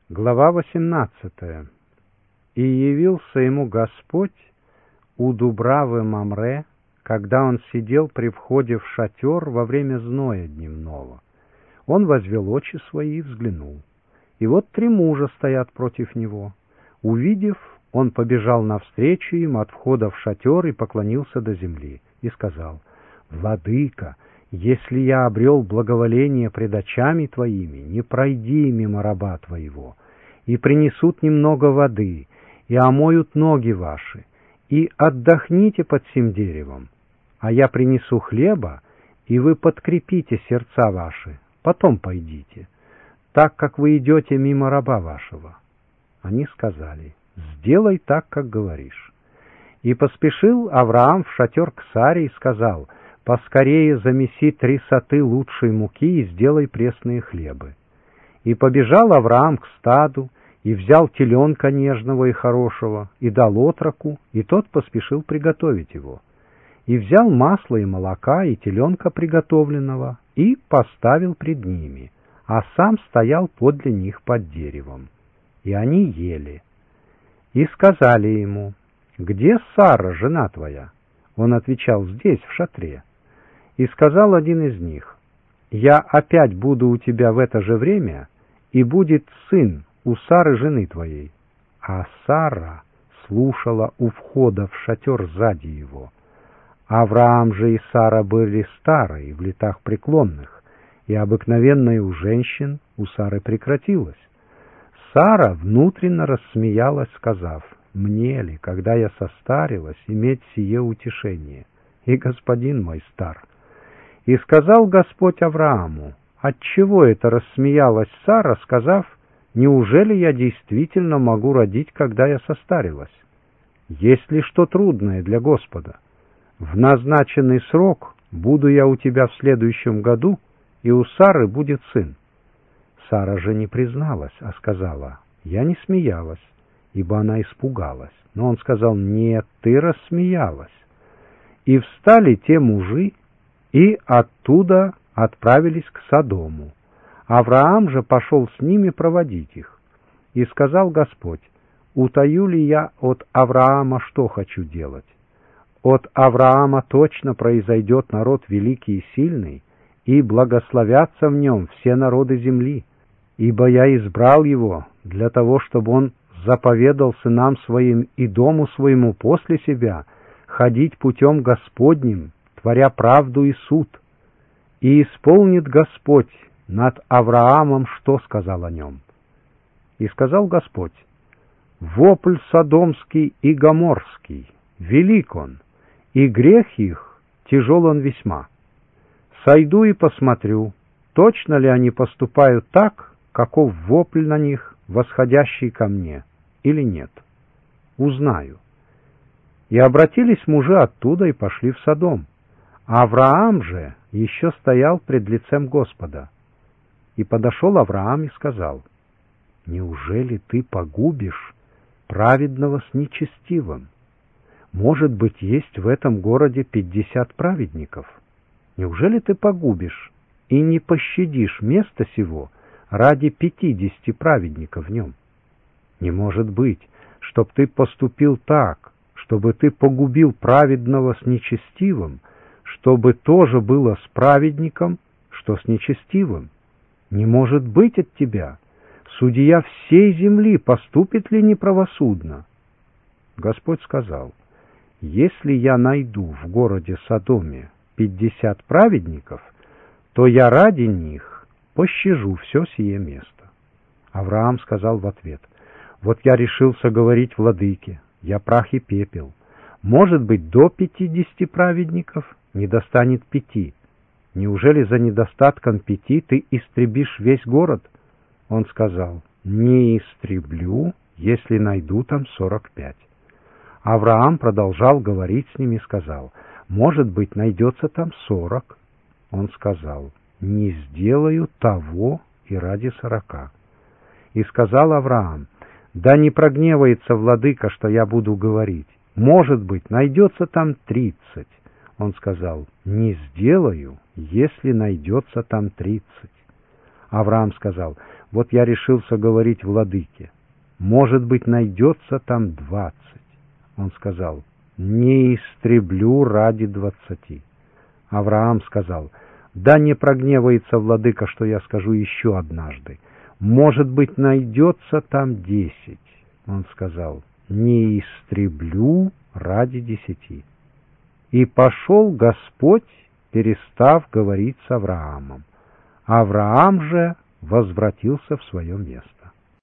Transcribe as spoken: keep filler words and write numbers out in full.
Глава восемнадцатая. «И явился ему Господь у Дубравы Мамре, когда он сидел при входе в шатер во время зноя дневного. Он возвел очи свои и взглянул. И вот три мужа стоят против него. Увидев, он побежал навстречу им от входа в шатер и поклонился до земли, и сказал: «Владыка, если я обрел благоволение пред очами твоими, не пройди мимо раба твоего, и принесут немного воды, и омоют ноги ваши, и отдохните под сим деревом, а я принесу хлеба, и вы подкрепите сердца ваши, потом пойдите, так как вы идете мимо раба вашего». Они сказали: «Сделай так, как говоришь». И поспешил Авраам в шатер к Саре и сказал: «Поскорее замеси три соты лучшей муки и сделай пресные хлебы». И побежал Авраам к стаду, и взял теленка нежного и хорошего, и дал отроку, и тот поспешил приготовить его. И взял масла и молока, и теленка приготовленного, и поставил пред ними, а сам стоял подле них под деревом. И они ели. И сказали ему: «Где Сара, жена твоя?» Он отвечал: «Здесь, в шатре». И сказал один из них: «Я опять буду у тебя в это же время, и будет сын у Сары, жены твоей». А Сара слушала у входа в шатер сзади его. Авраам же и Сара были старые, в летах преклонных, и обыкновенное у женщин у Сары прекратилось. Сара внутренно рассмеялась, сказав: «Мне ли, когда я состарилась, иметь сие утешение? И господин мой стар». И сказал Господь Аврааму: «Отчего это рассмеялась Сара, сказав: неужели я действительно могу родить, когда я состарилась? Есть ли что трудное для Господа? В назначенный срок буду я у тебя в следующем году, и у Сары будет сын». Сара же не призналась, а сказала: «Я не смеялась», ибо она испугалась. Но он сказал: «Нет, ты рассмеялась». И встали те мужи, и оттуда отправились к Содому. Авраам же пошел с ними проводить их. И сказал Господь: «Утаю ли я от Авраама, что хочу делать? От Авраама точно произойдет народ великий и сильный, и благословятся в нем все народы земли. Ибо я избрал его для того, чтобы он заповедал сынам своим и дому своему после себя ходить путем Господним, творя правду и суд. И исполнит Господь над Авраамом, что сказал о нем». И сказал Господь: «Вопль содомский и гоморский, велик он, и грех их тяжел он весьма. Сойду и посмотрю, точно ли они поступают так, каков вопль на них, восходящий ко мне, или нет. Узнаю». И обратились мужи оттуда и пошли в Содом. А Авраам же еще стоял пред лицем Господа. И подошел Авраам и сказал: «Неужели ты погубишь праведного с нечестивым? Может быть, есть в этом городе пятьдесят праведников. Неужели ты погубишь и не пощадишь место сего ради пятидесяти праведников в нем? Не может быть, чтоб ты поступил так, чтобы ты погубил праведного с нечестивым, чтобы тоже было с праведником, что с нечестивым. Не может быть от тебя. Судья всей земли поступит ли неправосудно?» Господь сказал: «Если я найду в городе Содоме пятьдесят праведников, то я ради них пощажу все сие место». Авраам сказал в ответ: «Вот я решился говорить владыке, я прах и пепел. Может быть, до пятидесяти праведников не достанет пяти. Неужели за недостатком пяти ты истребишь весь город?» Он сказал: «Не истреблю, если найду там сорок пять». Авраам продолжал говорить с ними и сказал: «Может быть, найдется там сорок». Он сказал: «Не сделаю того и ради сорока». И сказал Авраам: «Да не прогневается владыка, что я буду говорить. Может быть, найдется там тридцать». Он сказал: «Не сделаю, если найдется там тридцать». Авраам сказал: Вот я решился говорить владыке: может быть, найдется там двадцать. Он сказал: не истреблю ради двадцати. Авраам сказал: да не прогневается владыка, что я скажу еще однажды. Может быть, найдется там десять. Он сказал: не истреблю ради десяти. И пошел Господь, перестав говорить с Авраамом. Авраам же возвратился в свое место.